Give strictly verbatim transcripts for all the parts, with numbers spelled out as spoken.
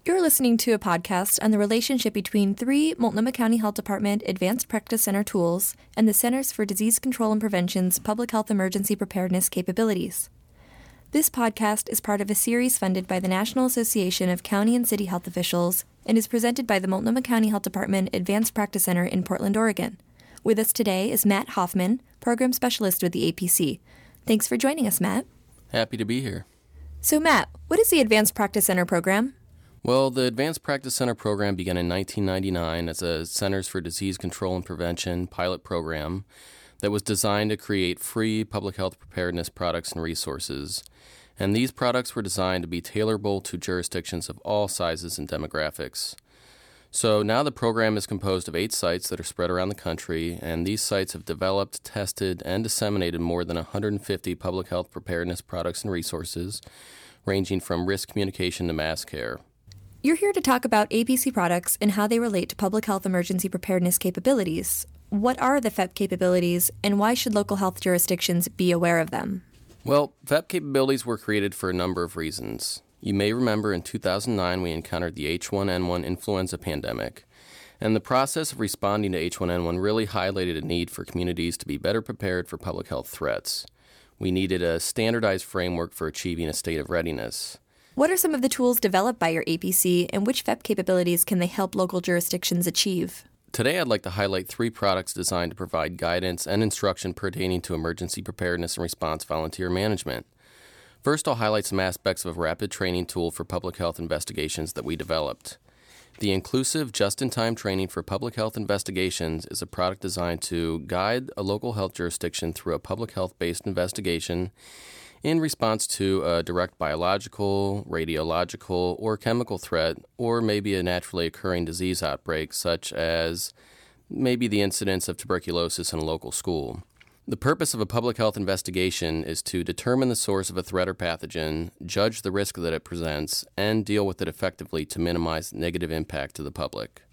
You're listening to a podcast on the relationship between three Multnomah County Health Department Advanced Practice Center tools and the Centers for Disease Control and Prevention's Public Health Emergency Preparedness capabilities. This podcast is part of a series funded by the National Association of County and City Health Officials and is presented by the Multnomah County Health Department Advanced Practice Center in Portland, Oregon. With us today is Matt Hoffman, Program Specialist with the A P C. Thanks for joining us, Matt. Happy to be here. So, Matt, what is the Advanced Practice Center program? Well, the Advanced Practice Center program began in nineteen ninety-nine as a Centers for Disease Control and Prevention pilot program that was designed to create free public health preparedness products and resources. And these products were designed to be tailorable to jurisdictions of all sizes and demographics. So now the program is composed of eight sites that are spread around the country, and these sites have developed, tested, and disseminated more than one hundred fifty public health preparedness products and resources, ranging from risk communication to mass care. You're here to talk about A P C products and how they relate to public health emergency preparedness capabilities. What are the F E P capabilities, and why should local health jurisdictions be aware of them? Well, F E P capabilities were created for a number of reasons. You may remember in two thousand nine we encountered the H one N one influenza pandemic, and the process of responding to H one N one really highlighted a need for communities to be better prepared for public health threats. We needed a standardized framework for achieving a state of readiness. What are some of the tools developed by your A P C, and which F E P capabilities can they help local jurisdictions achieve? Today, I'd like to highlight three products designed to provide guidance and instruction pertaining to emergency preparedness and response volunteer management. First, I'll highlight some aspects of a rapid training tool for public health investigations that we developed. The Inclusive Just-in-Time Training for Public Health Investigations is a product designed to guide a local health jurisdiction through a public health-based investigation in response to a direct biological, radiological, or chemical threat, or maybe a naturally occurring disease outbreak, such as maybe the incidence of tuberculosis in a local school. The purpose of a public health investigation is to determine the source of a threat or pathogen, judge the risk that it presents, and deal with it effectively to minimize negative impact to the public.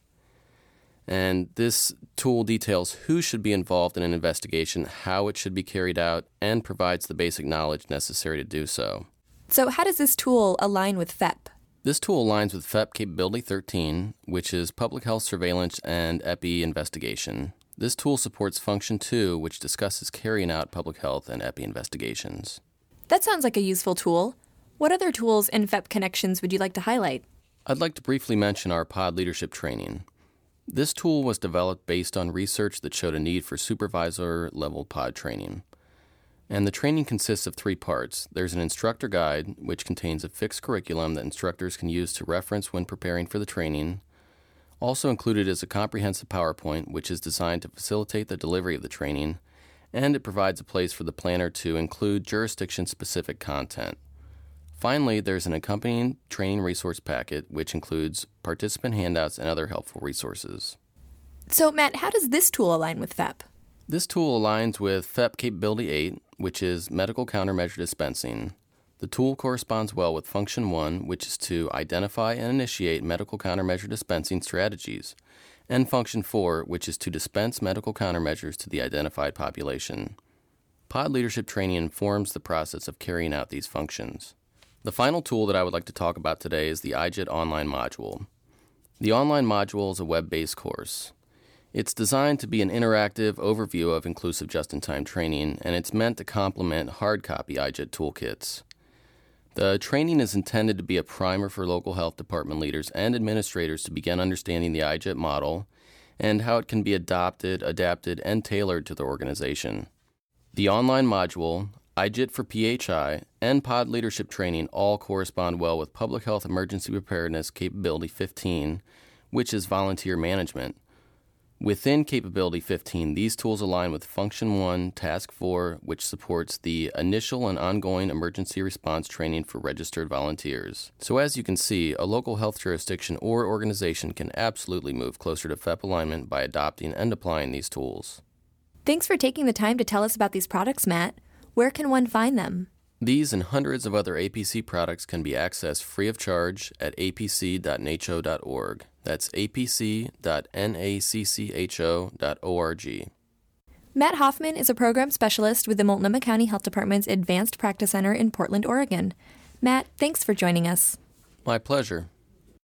And this tool details who should be involved in an investigation, how it should be carried out, and provides the basic knowledge necessary to do so. So how does this tool align with F E P? This tool aligns with F E P Capability thirteen, which is Public Health Surveillance and Epi Investigation. This tool supports Function two, which discusses carrying out public health and Epi investigations. That sounds like a useful tool. What other tools and F E P connections would you like to highlight? I'd like to briefly mention our pod leadership training. This tool was developed based on research that showed a need for supervisor-level pod training. And the training consists of three parts. There's an instructor guide, which contains a fixed curriculum that instructors can use to reference when preparing for the training. Also included is a comprehensive PowerPoint, which is designed to facilitate the delivery of the training, and it provides a place for the planner to include jurisdiction-specific content. Finally, there's an accompanying training resource packet, which includes participant handouts and other helpful resources. So, Matt, how does this tool align with F E P? This tool aligns with F E P Capability eight, which is Medical Countermeasure Dispensing. The tool corresponds well with Function one, which is to identify and initiate medical countermeasure dispensing strategies, and Function four, which is to dispense medical countermeasures to the identified population. Pod leadership training informs the process of carrying out these functions. The final tool that I would like to talk about today is the I J I T online module. The online module is a web-based course. It's designed to be an interactive overview of inclusive just-in-time training, and it's meant to complement hard copy I J I T toolkits. The training is intended to be a primer for local health department leaders and administrators to begin understanding the I J I T model and how it can be adopted, adapted, and tailored to the organization. The online module, I J I T for P H I, and pod leadership training all correspond well with Public Health Emergency Preparedness Capability fifteen, which is volunteer management. Within Capability fifteen, these tools align with Function one, Task four, which supports the initial and ongoing emergency response training for registered volunteers. So as you can see, a local health jurisdiction or organization can absolutely move closer to F E P alignment by adopting and applying these tools. Thanks for taking the time to tell us about these products, Matt. Where can one find them? These and hundreds of other A P C products can be accessed free of charge at a p c dot n a c h o dot org. That's a p c dot n a c c h o dot org. Matt Hoffman is a program specialist with the Multnomah County Health Department's Advanced Practice Center in Portland, Oregon. Matt, thanks for joining us. My pleasure.